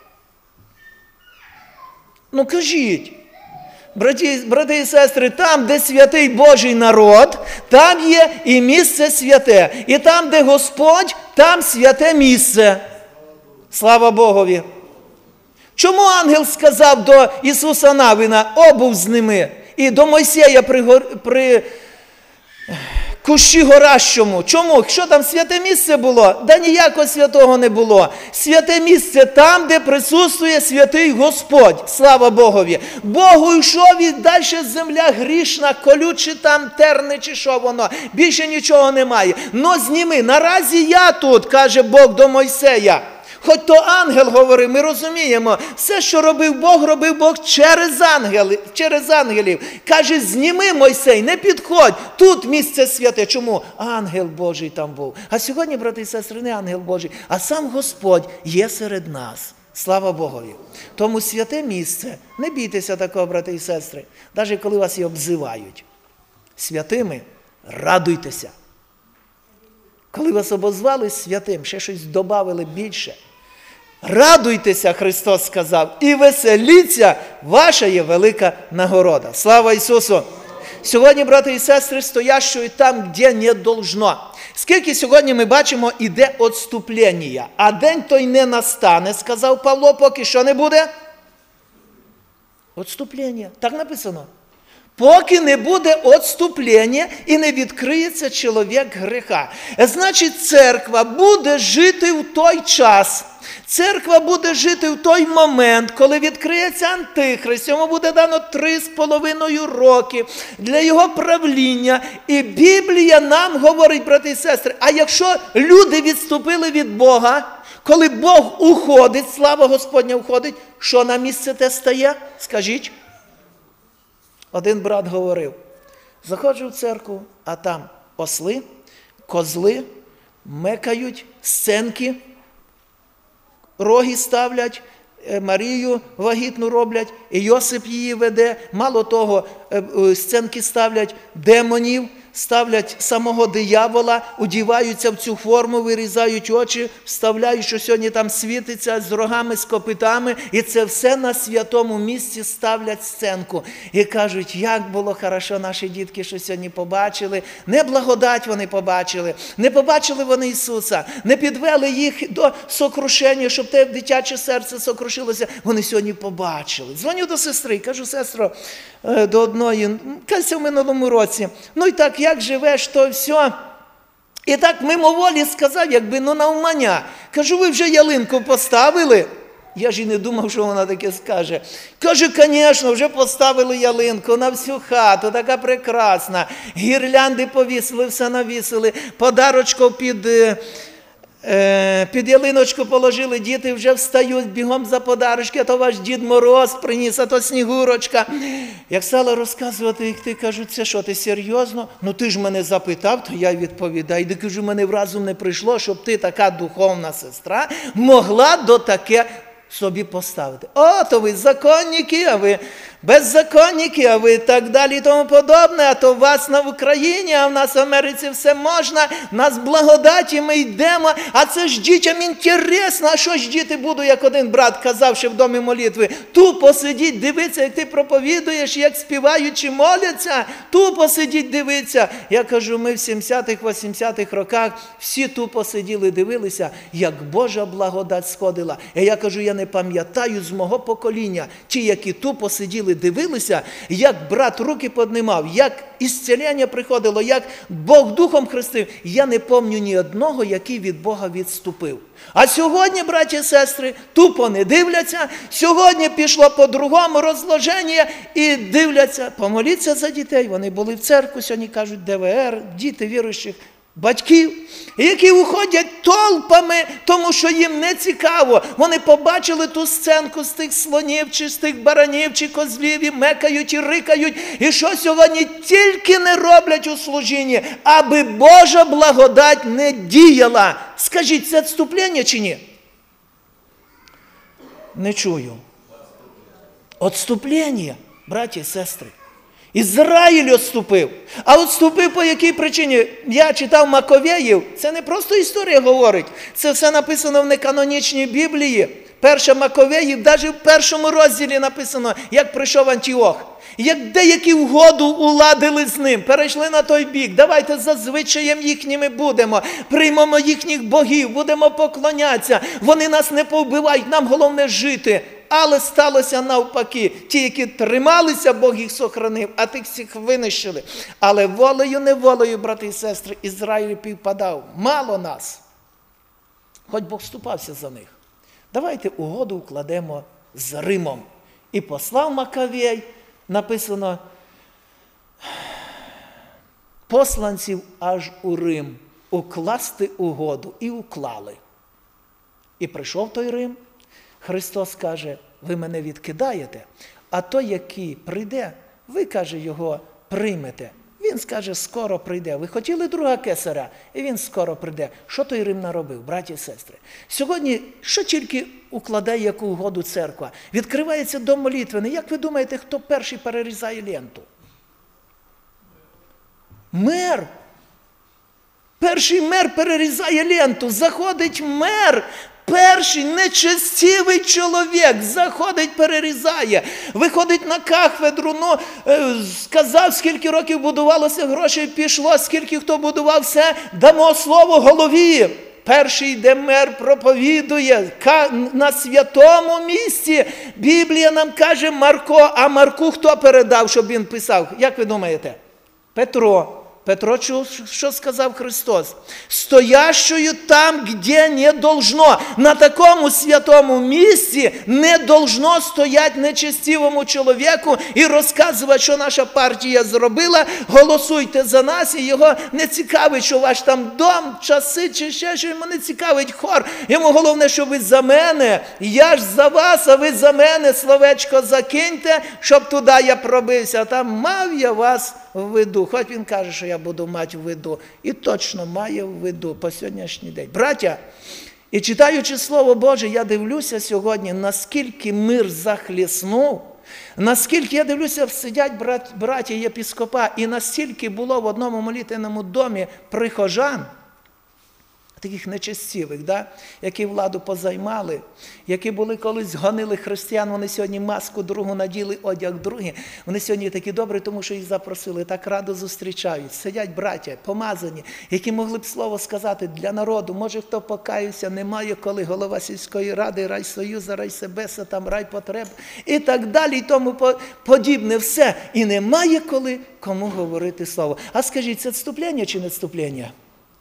Ну, кажіть. Браті, брати і сестри, там, де святий Божий народ, там є і місце святе. І там, де Господь, там святе місце. Слава Богові. Чому ангел сказав до Ісуса Навина: обув з ними, і до Мойсея при, гор... при кущі горащому? Чому? Що там, святе місце було? Да ніякого святого не було. Святе місце там, де присутствує святий Господь. Слава Богові. Богу йшов, і далі земля грішна, колючі там терни, чи що воно. Більше нічого немає. Но зніми, наразі я тут, каже Бог до Мойсея. Хоч то ангел говорив, ми розуміємо, все, що робив Бог, робив Бог через ангелів. Через ангелів. Каже: зніми, Мойсей, не підходь, тут місце святе. Чому? Ангел Божий там був. А сьогодні, брати і сестри, не ангел Божий, а сам Господь є серед нас. Слава Богові. Тому святе місце, не бійтеся такого, брати і сестри, навіть коли вас і обзивають. Святими радуйтеся. Коли вас обозвали святим, ще щось додали більше. Радуйтеся, Христос сказав, і веселіться, ваша є велика нагорода. Слава Ісусу! Сьогодні, брати і сестри, стоящою там, де не должно. Скільки сьогодні ми бачимо, іде відступлення, а день той не настане, сказав Павло, поки що не буде? Відступлення. Так написано. Поки не буде відступлення і не відкриється чоловік гріха. Значить, церква буде жити в той час. Церква буде жити в той момент, коли відкриється Антихрист. Йому буде дано три з половиною роки для його правління. І Біблія нам говорить, брати і сестри, а якщо люди відступили від Бога, коли Бог уходить, слава Господня уходить, що на місце те стає? Скажіть. Один брат говорив: заходжу в церкву, а там осли, козли, мекають, сценки, роги ставлять, Марію вагітну роблять, і Йосип її веде. Мало того, сценки ставлять демонів, ставлять самого диявола, одіваються в цю форму, вирізають очі, вставляють, що сьогодні там світиться з рогами, з копитами, і це все на святому місці ставлять сценку. І кажуть, як було хорошо наші дітки, що сьогодні побачили. Не благодать вони побачили, не побачили вони Ісуса, не підвели їх до сокрушення, щоб те дитяче серце сокрушилося. Вони сьогодні побачили. Дзвоню до сестри, кажу: сестро, до одної, кажеться, в минулому році, ну і так, як живеш, то все. І так мимоволі сказав, якби, ну навмання. Кажу: ви вже ялинку поставили? Я ж і не думав, що вона таке скаже. Каже, звісно, вже поставили ялинку на всю хату, така прекрасна. Гірлянди повісили, все навісили, подарочку під, е, під ялиночку положили, діти вже встають бігом за подарочки, а то ваш Дід Мороз приніс, а то Снігурочка. Як стала розказувати, як ти, кажуть, це що, ти серйозно? Ну ти ж мене запитав, то я й відповідаю. І кажу, мене в разум не прийшло, щоб ти, така духовна сестра, могла до таке собі поставити. О, то ви законники, а ви беззаконники, а ви так далі і тому подобне, а то у вас на Україні, а в нас в Америці все можна, в нас благодаті, ми йдемо, а це ж дітям інтересно, а що ж діти будуть, як один брат казав ще в домі молитви, тупо сидіть, дивиться, як ти проповідуєш, як співають чи моляться, тупо сидіть, дивиться. Я кажу, ми в сімдесятих-вісімдесятих роках всі тупо сиділи, дивилися, як Божа благодать сходила. І я кажу, я не пам'ятаю з мого покоління, ті, які тупо сиділи, дивилися, як брат руки піднімав, як ісцілення приходило, як Бог духом хрестив. Я не пам'ятаю ні одного, який від Бога відступив. А сьогодні, браті і сестри, тупо не дивляться, сьогодні пішло по-другому розложення і дивляться, помоліться за дітей. Вони були в церкві, сьогодні кажуть, Де Ве Ер, діти віруючих батьків, які уходять толпами, тому що їм не цікаво. Вони побачили ту сценку з тих слонів, чи з тих баранів, чи козлів, і мекають, і рикають. І що сьогодні тільки не роблять у служінні, аби Божа благодать не діяла. Скажіть, це відступлення чи ні? Не чую. Відступлення, браті і сестри. Ізраїль відступив. А відступив по якій причині? Я читав Маковеїв, це не просто історія говорить, це все написано в неканонічній Біблії. Перша Маковеїв, навіть в першому розділі написано, як прийшов Антіох. Як деякі угоду уладили з ним, перейшли на той бік, давайте за звичаєм їхніми будемо, приймемо їхніх богів, будемо поклонятися, вони нас не повбивають, нам головне жити. Але сталося навпаки. Ті, які трималися, Бог їх сохранив, а тих всіх винищили. Але волею-неволею, брати і сестри, Ізраїль підпадав. Мало нас. Хоч Бог вступався за них. Давайте угоду укладемо з Римом. І послав Маковей, написано, посланців аж у Рим укласти угоду. І уклали. І прийшов той Рим. Христос каже, ви мене відкидаєте, а той, який прийде, ви, каже, його приймете. Він скаже, скоро прийде. Ви хотіли друга кесаря, і він скоро прийде. Що той Рим наробив, браті і сестри? Сьогодні, що тільки укладає яку угоду церква? Відкривається дом молитвений. Як ви думаєте, хто перший перерізає ленту? Мер. Перший мер перерізає ленту. Заходить мер. Перший нечестивий чоловік заходить, перерізає, виходить на кафедру, ну, е, сказав, скільки років будувалося, грошей пішло, скільки хто будував, все, дамо слово голові. Перший йде мер, проповідує на святому місці. Біблія нам каже Марко, а Марку хто передав, щоб він писав? Як ви думаєте? Петро. Петро, що сказав Христос? Стоящою там, де не должно. На такому святому місці не должно стояти нечестивому чоловіку і розказувати, що наша партія зробила, голосуйте за нас, і його не цікавить, що ваш там дом, часи чи ще, що йому не цікавить хор. Йому головне, що ви за мене, я ж за вас, а ви за мене, словечко закиньте, щоб туди я пробився. А там мав я вас в виду. Хоч він каже, що я буду мати в виду. І точно має в виду по сьогоднішній день. Браття, і читаючи Слово Боже, я дивлюся сьогодні, наскільки мир захліснув, наскільки, я дивлюся, сидять брат, браті єпископа, і настільки було в одному молитвенному домі прихожан, таких нечестивих, да? Які владу позаймали, які були колись гонили християн, вони сьогодні маску другу наділи, одяг другий. Вони сьогодні такі добрі, тому що їх запросили, так радо зустрічають. Сидять браття, помазані, які могли б слово сказати для народу. Може, хто покаявся, немає коли, голова сільської ради, райсоюзу, райсебеса, там райпотреб і так далі, і тому подібне все. І немає коли кому говорити слово. А скажіть, це відступлення чи не відступлення?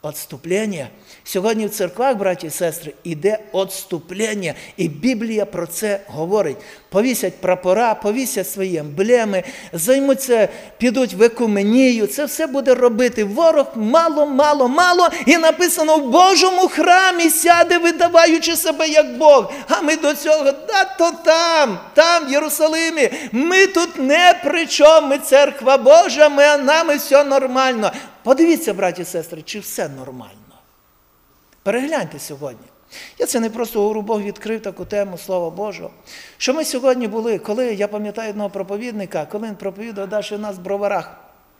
Отступлення. Сьогодні в церквах, браті і сестри, іде отступлення. І Біблія про це говорить. Повісять прапора, повісять свої емблеми, займуться, підуть в екуменію. Це все буде робити ворог мало, мало, мало. І написано, в Божому храмі сяде, видаваючи себе як Бог. А ми до цього, да то там, там, в Єрусалимі. Ми тут не при чому, ми церква Божа, ми, а нами все нормально. Подивіться, браті і сестри, чи все нормально. Перегляньте сьогодні. Я це не просто говорю, Бог відкрив таку тему Слова Божого. Що ми сьогодні були, коли, я пам'ятаю одного проповідника, коли він проповідував далі у нас в Броварах.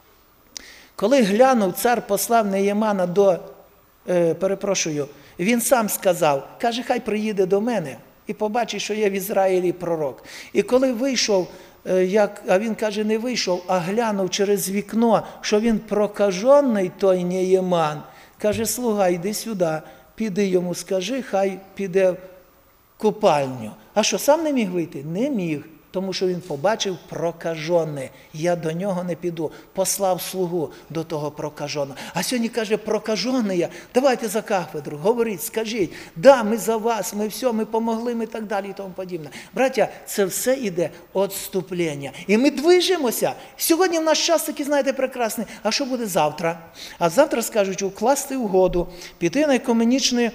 Коли глянув, цар послав Неємана до, е, перепрошую, він сам сказав, каже, хай приїде до мене і побачить, що є в Ізраїлі пророк. І коли вийшов, як, а він каже, не вийшов, а глянув через вікно, що він прокажений, той Неєман. Каже, слуга, йди сюди, піди йому скажи, хай піде в купальню. А що, сам не міг вийти? Не міг, тому що він побачив прокажене. Я до нього не піду. Послав слугу до того прокаженого. А сьогодні каже, прокажений я, давайте за кафедру, говоріть, скажіть, да, ми за вас, ми все, ми помогли, ми так далі і тому подібне. Браття, це все іде відступлення. І ми движемося. Сьогодні в наш час такий, знаєте, прекрасний. А що буде завтра? А завтра, скажуть, укласти угоду, піти на екуменічний,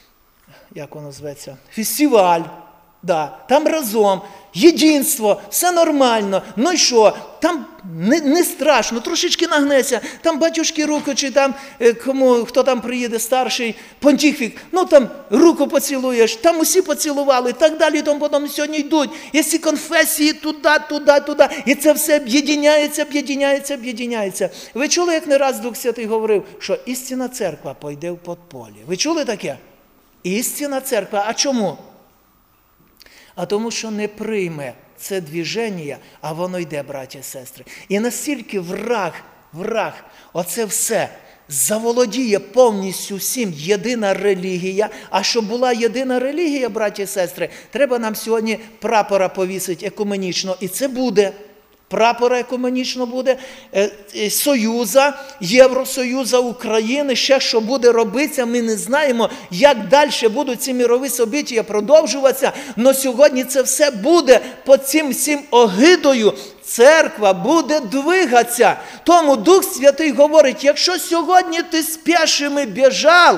як воно зветься, фестиваль. Да, там разом, єдинство, все нормально. Ну і що? Там не, не страшно, трошечки нагнеться. Там батюшки руку, чи там, кому, хто там приїде, старший, понтифік, ну там руку поцілуєш, там усі поцілували, так далі, тому потім сьогодні йдуть. Є ці конфесії туди, туди, туди. І це все об'єднається, об'єднається, об'єднається. Ви чули, як не раз Дух Святий говорив, що істинна церква пойде в подполі. Ви чули таке? Істинна церква. А чому? А тому, що не прийме це движення, а воно йде, браті і сестри. І настільки враг, враг, оце все заволодіє повністю всім єдина релігія. А щоб була єдина релігія, браті і сестри, треба нам сьогодні прапора повісити екуменічно. І це буде. Прапора екуменічно буде, Союза, Євросоюза України, ще що буде робитися, ми не знаємо, як далі будуть ці мірові события продовжуватися, але сьогодні це все буде під цим всім огидою, церква буде двигатися. Тому Дух Святий говорить, якщо сьогодні ти з пішими біжав,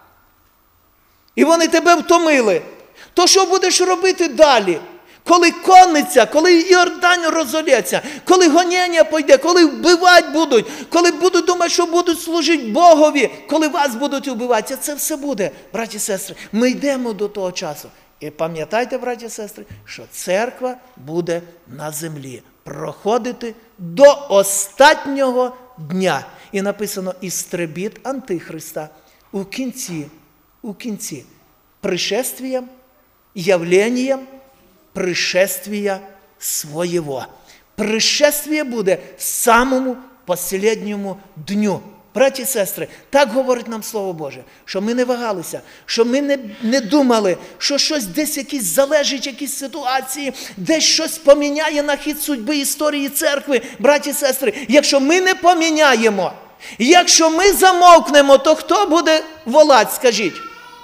і вони тебе втомили, то що будеш робити далі? Коли конниця, коли Йордан розольється, коли гоніння пойде, коли вбивати будуть, коли будуть думати, що будуть служити Богові, коли вас будуть вбивати, це все буде, браті і сестри. Ми йдемо до того часу. І пам'ятайте, браті і сестри, що церква буде на землі проходити до останнього дня. І написано, істребіт Антихриста у кінці, у кінці, пришествієм, явленням, пришествия своего. Пришествие буде самому последньому дню. Браті і сестри, так говорить нам Слово Боже, що ми не вагалися, що ми не, не думали, що щось десь якісь залежить, якісь ситуації, десь щось поміняє на хід судьби історії церкви. Браті і сестри, якщо ми не поміняємо, якщо ми замовкнемо, то хто буде волати, скажіть?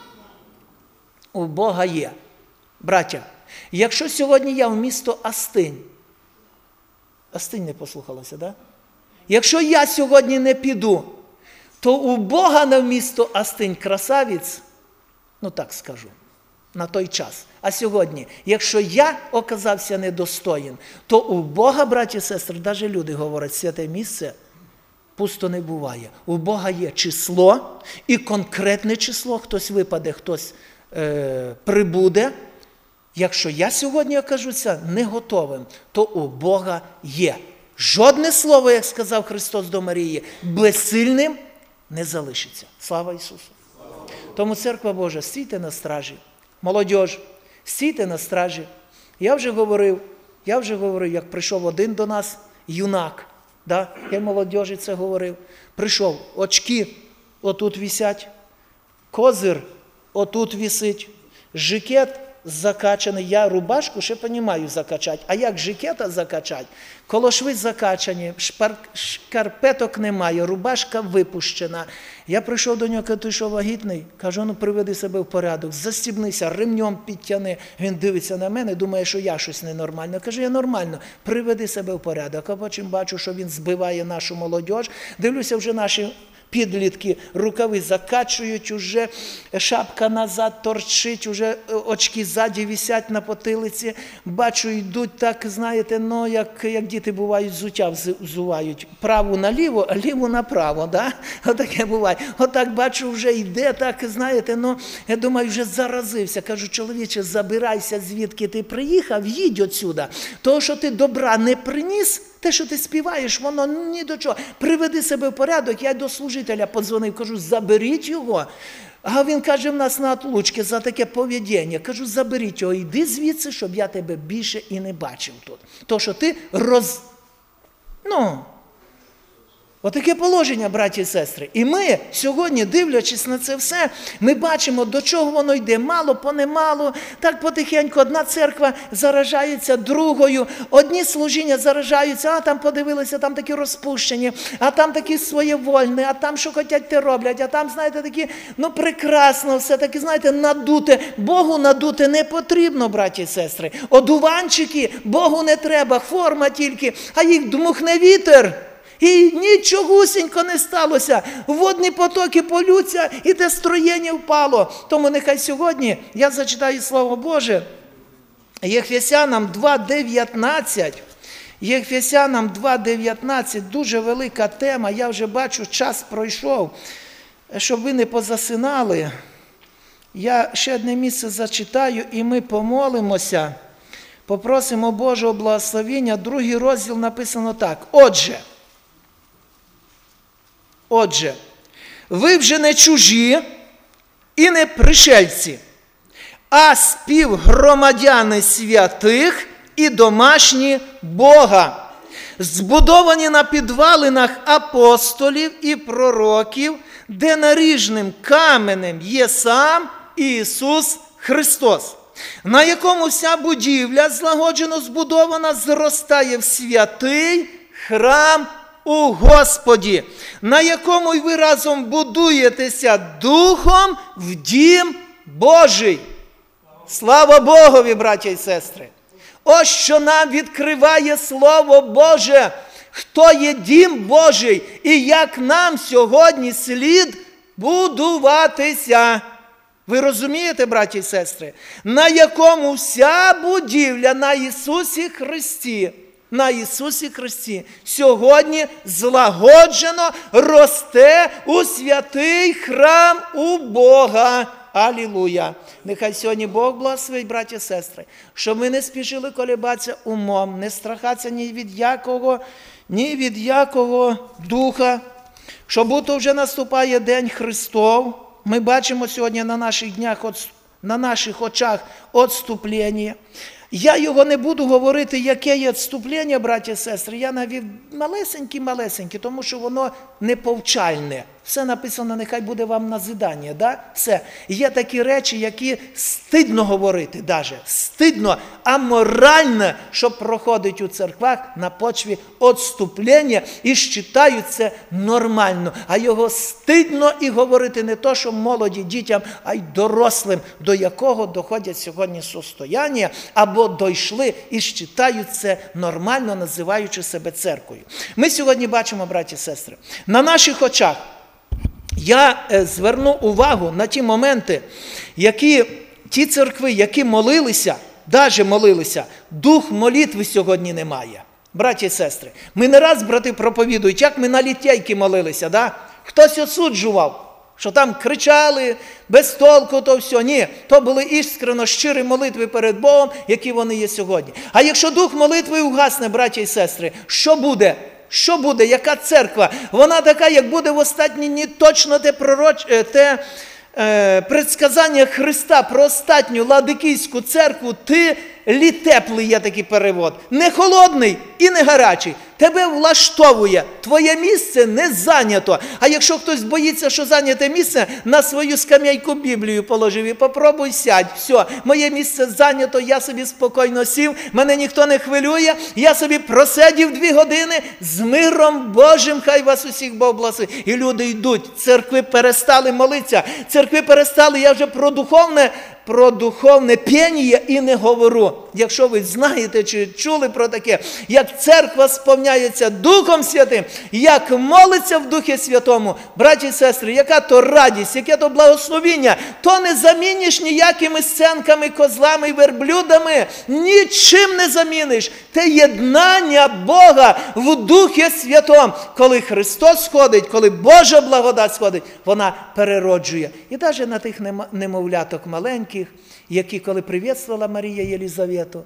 У Бога є. Браття, якщо сьогодні я в місто Астинь, Астинь не послухалася, да? Якщо я сьогодні не піду, то у Бога на місто Астинь красавець, ну так скажу, на той час. А сьогодні, якщо я оказався недостоїн, то у Бога, браті і сестри, навіть люди говорять, святе місце пусто не буває. У Бога є число і конкретне число, хтось випаде, хтось е, прибуде. Якщо я сьогодні окажуся не готовим, то у Бога є. Жодне слово, як сказав Христос до Марії, безсильним не залишиться. Слава Ісусу! Тому, церква Божа, стійте на стражі. Молодіж, стійте на стражі. Я вже говорив, я вже говорив, як прийшов один до нас юнак, да? Я молодіжі це говорив. Прийшов, очки отут висять, козир отут висить, жакет закачаний, я рубашку ще розумію закачати, а як жакета закачати? Колошви закачані, шпар... шкарпеток немає, рубашка випущена. Я прийшов до нього, кажу, ти що вагітний? Кажу, ну приведи себе в порядок, застібнися, ремнем підтяни. Він дивиться на мене, думає, що я щось ненормально. Кажу, я нормально, приведи себе в порядок. А потім бачу, що він збиває нашу молодь. Дивлюся, вже наші підлітки рукави закачують, уже шапка назад торчить, уже очки ззаді висять на потилиці. Бачу, йдуть так, знаєте, ну, як, як діти бувають, взуття взувають. Праву наліво, а ліву направо, да? Отаке буває. Отак бачу, вже йде, так, знаєте, ну, я думаю, вже заразився. Кажу, чоловіче, забирайся, звідки ти приїхав, їдь отсюда. Того, що ти добра не приніс, те, що ти співаєш, воно ні до чого. Приведи себе в порядок, я до служителя подзвонив, кажу, заберіть його. А він каже, в нас на отлучці за таке поведіння. Кажу, заберіть його, йди звідси, щоб я тебе більше і не бачив тут. То, що ти роз... Ну... Отаке положення, браті і сестри. І ми сьогодні, дивлячись на це все, ми бачимо, до чого воно йде. Мало, понемалу, так потихеньку одна церква заражається другою, одні служіння заражаються, а там подивилися, там такі розпущені, а там такі своєвольні, а там що хочуть, те роблять, а там, знаєте, такі, ну прекрасно все, такі, знаєте, надуте. Богу надуте не потрібно, браті і сестри. Одуванчики Богу не треба, форма тільки, а їх дмухне вітер. І нічогусінько не сталося. Водні потоки полються, і те строєння впало. Тому нехай сьогодні я зачитаю Слово Боже. Єфесянам два дев'ятнадцять. Єфесянам два дев'ятнадцять. Дуже велика тема. Я вже бачу, час пройшов. Щоб ви не позасинали, я ще одне місце зачитаю, і ми помолимося. Попросимо Божого благословення. Другий розділ написано так. Отже, Отже, ви вже не чужі і не пришельці, а співгромадяни святих і домашні Бога, збудовані на підвалинах апостолів і пророків, де наріжним каменем є сам Ісус Христос, на якому вся будівля злагоджено збудована зростає в святий храм у Господі, на якому й ви разом будуєтеся духом в дім Божий. Слава Богові, браття і сестри! Ось що нам відкриває Слово Боже, хто є дім Божий і як нам сьогодні слід будуватися. Ви розумієте, браті і сестри? На якому вся будівля на Ісусі Христі, на Ісусі Христі сьогодні злагоджено росте у святий храм у Бога. Алілуя! Нехай сьогодні Бог благословить, браті і сестри, щоб ми не спішили колебатися умом, не страхатися ні від якого, ні від якого духа, що будто вже наступає День Христов. Ми бачимо сьогодні на наших днях, на наших очах відступлення. Я його не буду говорити, яке є відступлення, браті і сестри. Я навів малесенькі-малесенькі, тому що воно не повчальне. Все написано, нехай буде вам назидання, да? Все. Є такі речі, які стидно говорити, даже. Стидно, аморально, що проходить у церквах на почві відступлення і вважають це нормально. А його стидно і говорити не то, що молоді дітям, а й дорослим, до якого доходять сьогодні состояння, або дійшли і вважають це нормально, називаючи себе церквою. Ми сьогодні бачимо, браті і сестри, на наших очах, я зверну увагу на ті моменти, які ті церкви, які молилися, навіть молилися, дух молитви сьогодні немає. Браті і сестри, ми не раз, брати, проповідують, як ми на літейки молилися, да? Хтось осуджував, що там кричали, без толку, то все. Ні, то були іскренно щирі молитви перед Богом, які вони є сьогодні. А якщо дух молитви угасне, браті і сестри, що буде? Що буде? Яка церква? Вона така, як буде в останні дні точно те, пророч... те е, предсказання Христа про останню Ладикійську церкву. Ти лі теплий є такий перевод, не холодний і не гарячий. Тебе влаштовує, твоє місце не зайнято. А якщо хтось боїться, що зайняте місце, на свою скам'яйку Біблію положив і попробуй сядь. Все, моє місце зайнято, я собі спокійно сів, мене ніхто не хвилює, я собі просидів дві години з миром Божим, хай вас усіх Бог благословить. І люди йдуть, церкви перестали молитися, церкви перестали, я вже про духовне, про духовне пєнія і не говорю. Якщо ви знаєте чи чули про таке, як церква сповняється Духом Святим, як молиться в Духі Святому, браті і сестри, яка то радість, яке то благословіння, то не заміниш ніякими сценками, козлами і верблюдами, нічим не заміниш. Те єднання Бога в Духі Святому, коли Христос сходить, коли Божа благодать сходить, вона перероджує. І навіть на тих немовляток маленьких, які коли привітствувала Марія Єлизавету,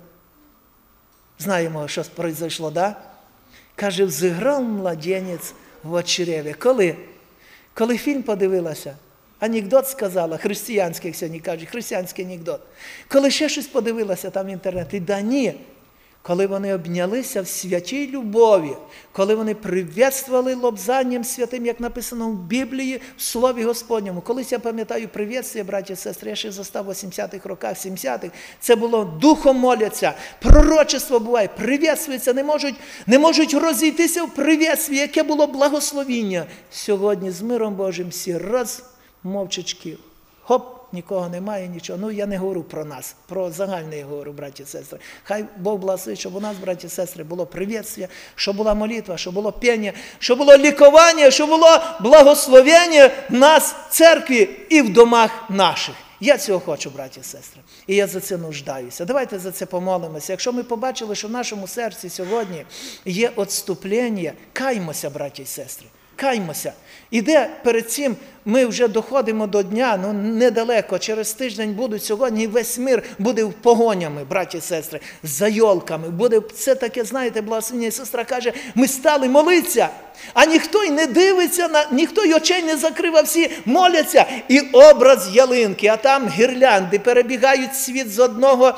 знаємо, що произошло, да? Каже, взиграв младенець в очреві. Коли? Коли фільм подивилася, анекдот сказала, християнський сьогодні кажуть, християнський анекдот. Коли ще щось подивилася там в інтернеті, да ні. Коли вони обнялися в святій любові, коли вони привітствували лобзанням святим, як написано в Біблії, в Слові Господньому. Колись я пам'ятаю привітствия, браті і сестри, я ще застав у вісімдесятих роках, сімдесятих, це було духом моляться, пророчество буває, привітствується, не можуть, не можуть розійтися в привітстві, яке було благословіння. Сьогодні з миром Божим всі раз мовчачки, хоп, нікого немає, нічого. Ну, я не говорю про нас, про загальне я говорю, браті і сестри. Хай Бог благословить, щоб у нас, браті і сестри, було привітствие, щоб була молитва, щоб було пєння, щоб було лікування, щоб було благословення нас в церкві і в домах наших. Я цього хочу, браті і сестри. І я за це нуждаюся. Давайте за це помолимося. Якщо ми побачили, що в нашому серці сьогодні є відступлення, каймося, браті і сестри. Каймося. І де перед цим ми вже доходимо до дня, ну недалеко, через тиждень будуть сьогодні, весь мир буде погонями, браті і сестри, за йолками. Буде це таке, знаєте, благословення. Сестра каже, ми стали молитися, а ніхто й не дивиться, на, ніхто й очей не закрив, а всі моляться. І образ ялинки, а там гірлянди перебігають світ з одного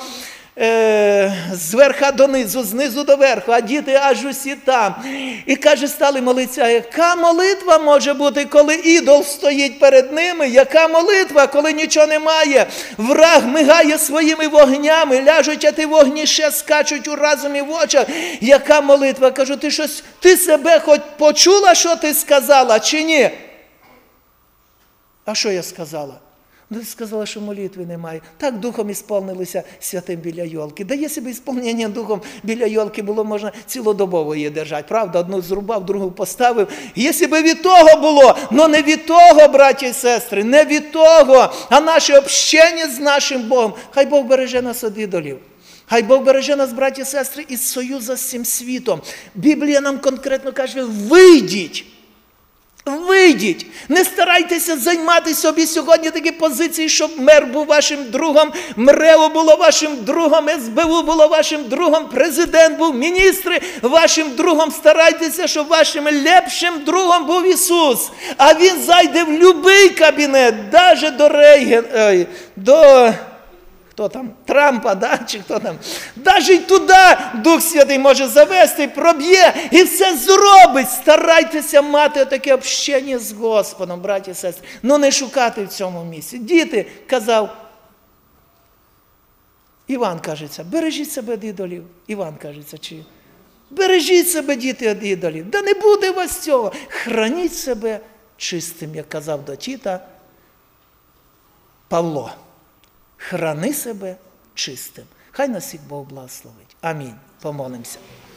з верха донизу, знизу до верху, а діти аж усі там. І каже, стали молитися. А яка молитва може бути, коли ідол стоїть перед ними? Яка молитва, коли нічого немає? Враг мигає своїми вогнями, ляжуть, а ті вогні ще скачуть у разумі в очах. Яка молитва? Кажу, ти щось, ти себе хоч почула, що ти сказала, чи ні? А що я сказала? Ну, ти сказала, що молитви немає. Так духом ісполнилися святим біля йолки. Да є себе ісполнення духом біля йолки було, можна цілодобово її держати. Правда, одну зрубав, другу поставив. Якщо би від того було, но не від того, браті і сестри, не від того, а наше общення з нашим Богом. Хай Бог береже нас від ідолів. Хай Бог береже нас, браті і сестри, із союзу з цим світом. Біблія нам конкретно каже, вийдіть. Вийдіть, не старайтеся займати собі сьогодні такі позиції, щоб мер був вашим другом, МРЕО було вашим другом, ес бе у було вашим другом, президент був, міністри вашим другом. Старайтеся, щоб вашим лепшим другом був Ісус. А Він зайде в будь-який кабінет, навіть до Рейгена, до... Хто там? Трампа, да? Чи хто там? Навіть туди Дух Святий може завести, проб'є і все зробить. Старайтеся мати таке общення з Господом, браті і сестри. Ну не шукати в цьому місці. Діти, казав, Іван, кажеться, бережіть себе від ідолів. Іван, кажеться, чи? Бережіть себе, діти, від ідолів. Да не буде у вас цього. Храніть себе чистим, як казав до Тіта Павло. Храни себе чистим. Хай нас всіх Бог благословить. Амінь. Помолимося.